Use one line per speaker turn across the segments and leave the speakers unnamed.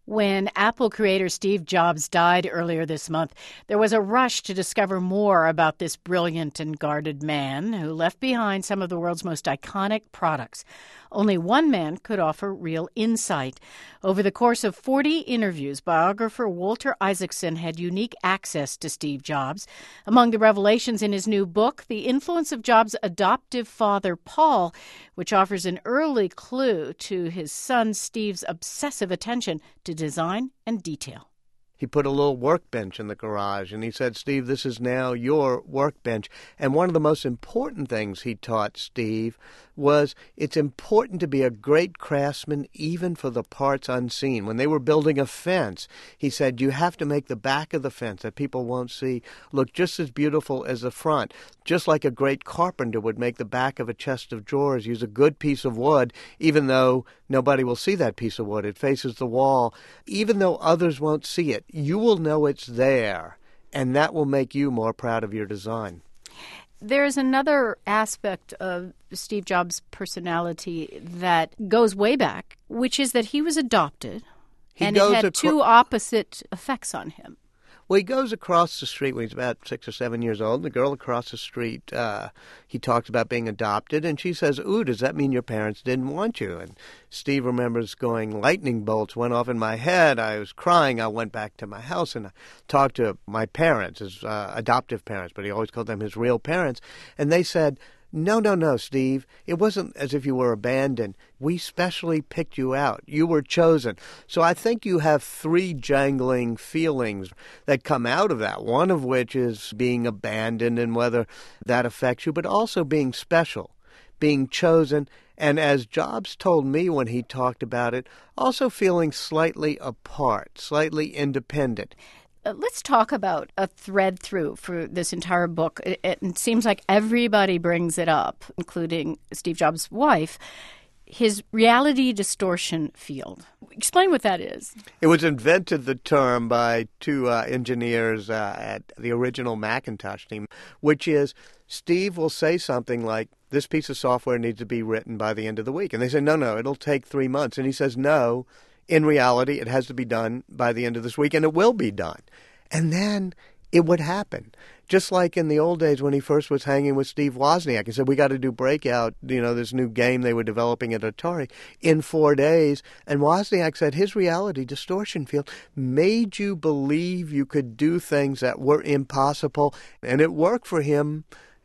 When Apple creator Steve Jobs died earlier this month, there was a rush to discover more about this brilliant and guarded man who left behind some of the world's most iconic products. Only one man could offer real insight. Over the course of 40 interviews, biographer Walter Isaacson had unique access to Steve Jobs. Among the revelations in his new book, the influence of Jobs' adoptive father, Paul, which offers an early clue to his son Steve's obsessive attention to design and detail.
He put a little workbench in the garage, and he said, "Steve, this is now your workbench." And one of the most important things he taught Steve was it's important to be a great craftsman even for the parts unseen. When they were building a fence, he said, you have to make the back of the fence that people won't see look just as beautiful as the front. Just like a great carpenter would make the back of a chest of drawers use a good piece of wood, even though nobody will see that piece of wood. It faces the wall. Even though others won't see it, you will know it's there, and that will make you more proud of your design.
There's another aspect of Steve Jobs' personality that goes way back, which is that he was adopted, and it had two opposite effects on him.
Well, he goes across the street when he's about 6 or 7 years old. And the girl across the street, he talks about being adopted, and she says, "Ooh, does that mean your parents didn't want you?" And Steve remembers going, "Lightning bolts went off in my head. I was crying. I went back to my house and I talked to my parents, his adoptive parents, but he always called them his real parents. And they said, No, Steve. It wasn't as if you were abandoned. We specially picked you out. You were chosen." So I think you have three jangling feelings that come out of that, one of which is being abandoned and whether that affects you, but also being special, being chosen, and as Jobs told me when he talked about it, also feeling slightly apart, slightly independent.
Let's talk about a thread through for this entire book. It seems like everybody brings it up, including Steve Jobs' wife, his reality distortion field. Explain what that is.
It was invented, the term, by two engineers at the original Macintosh team, which is Steve will say something like, "This piece of software needs to be written by the end of the week." And they say, no, it'll take 3 months. And he says, no. In reality, it has to be done by the end of this week, and it will be done. And then it would happen. Just like in the old days when he first was hanging with Steve Wozniak. He said, "We got to do Breakout, this new game they were developing at Atari, in 4 days." And Wozniak said his reality distortion field made you believe you could do things that were impossible. And it worked for him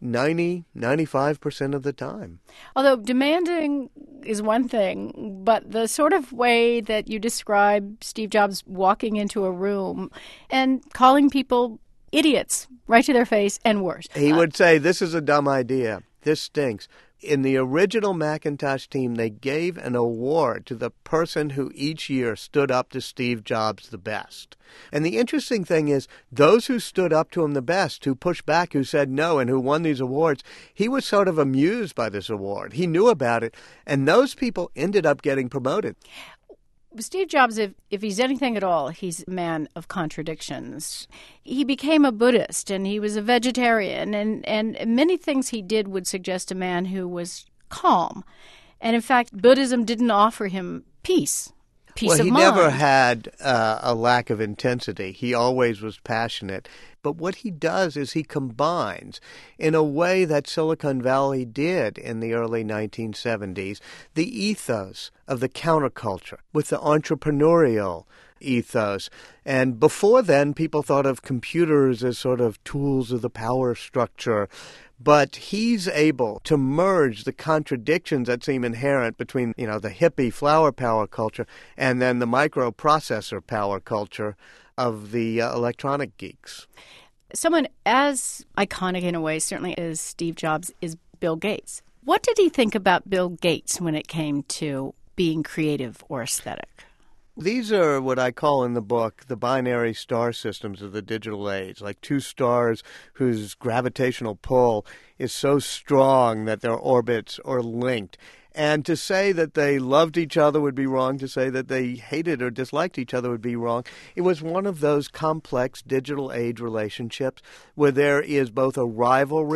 95% of the time.
Although demanding is one thing, but the sort of way that you describe Steve Jobs walking into a room and calling people idiots right to their face and worse.
He would say, "This is a dumb idea. This stinks." In the original Macintosh team, they gave an award to the person who each year stood up to Steve Jobs the best. And the interesting thing is, those who stood up to him the best, who pushed back, who said no, and who won these awards, he was sort of amused by this award. He knew about it, and those people ended up getting promoted.
Steve Jobs, if he's anything at all, he's a man of contradictions. He became a Buddhist and he was a vegetarian, and many things he did would suggest a man who was calm. And in fact, Buddhism didn't offer him peace of mind.
He never had a lack of intensity. He always was passionate. But what he does is he combines, in a way that Silicon Valley did in the early 1970s, the ethos of the counterculture with the entrepreneurial ethos. And before then, people thought of computers as sort of tools of the power structure. But he's able to merge the contradictions that seem inherent between, the hippie flower power culture and then the microprocessor power culture of the electronic geeks.
Someone as iconic in a way, certainly as Steve Jobs, is Bill Gates. What did he think about Bill Gates when it came to being creative or aesthetic?
These are what I call in the book the binary star systems of the digital age, like two stars whose gravitational pull is so strong that their orbits are linked. And to say that they loved each other would be wrong. To say that they hated or disliked each other would be wrong. It was one of those complex digital age relationships where there is both a rivalry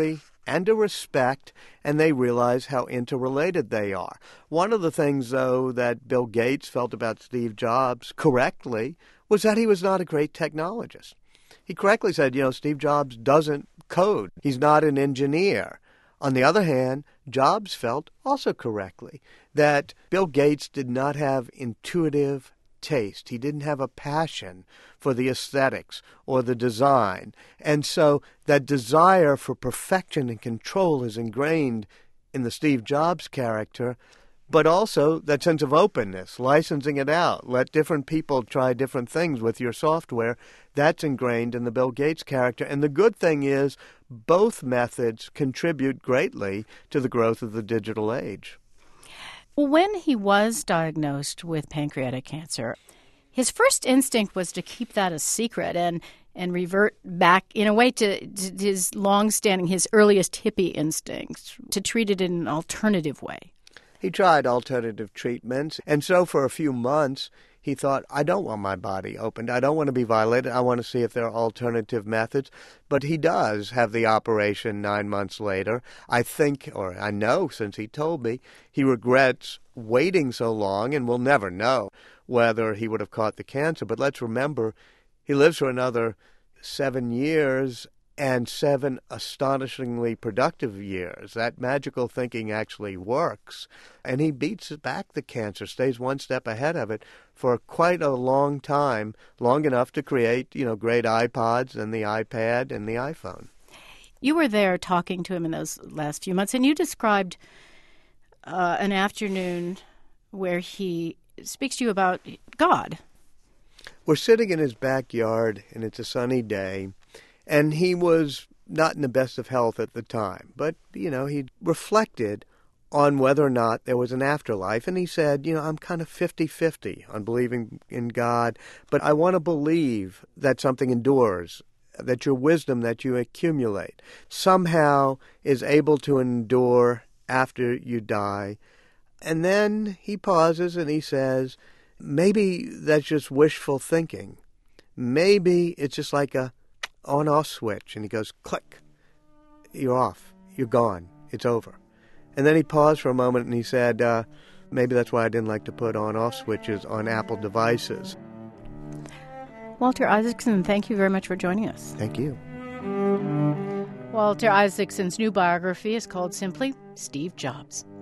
and a respect, and they realize how interrelated they are. One of the things, though, that Bill Gates felt about Steve Jobs correctly was that he was not a great technologist. He correctly said, Steve Jobs doesn't code. He's not an engineer. On the other hand, Jobs felt also correctly that Bill Gates did not have intuitive taste. He didn't have a passion for the aesthetics or the design. And so that desire for perfection and control is ingrained in the Steve Jobs character, but also that sense of openness, licensing it out, let different people try different things with your software. That's ingrained in the Bill Gates character. And the good thing is both methods contribute greatly to the growth of the digital age.
When he was diagnosed with pancreatic cancer, his first instinct was to keep that a secret and revert back, in a way, to his long-standing, his earliest hippie instincts, to treat it in an alternative way.
He tried alternative treatments, and so for a few months he thought, I don't want my body opened. I don't want to be violated. I want to see if there are alternative methods. But he does have the operation 9 months later. I think, or I know since he told me, he regrets waiting so long, and we'll never know whether he would have caught the cancer. But let's remember, he lives for another 7 years, and 7 astonishingly productive years. That magical thinking actually works. And he beats back the cancer, stays one step ahead of it for quite a long time, long enough to create, great iPods and the iPad and the iPhone.
You were there talking to him in those last few months, and you described an afternoon where he speaks to you about God.
We're sitting in his backyard, and it's a sunny day. And he was not in the best of health at the time. But, he reflected on whether or not there was an afterlife. And he said, I'm kind of 50-50 on believing in God. But I want to believe that something endures, that your wisdom that you accumulate somehow is able to endure after you die. And then he pauses and he says, maybe that's just wishful thinking. Maybe it's just like a on-off switch, and he goes, click, you're off, you're gone, it's over. And then he paused for a moment and he said, maybe that's why I didn't like to put on-off switches on Apple devices.
Walter Isaacson, thank you very much for joining us.
Thank you.
Walter Isaacson's new biography is called simply Steve Jobs.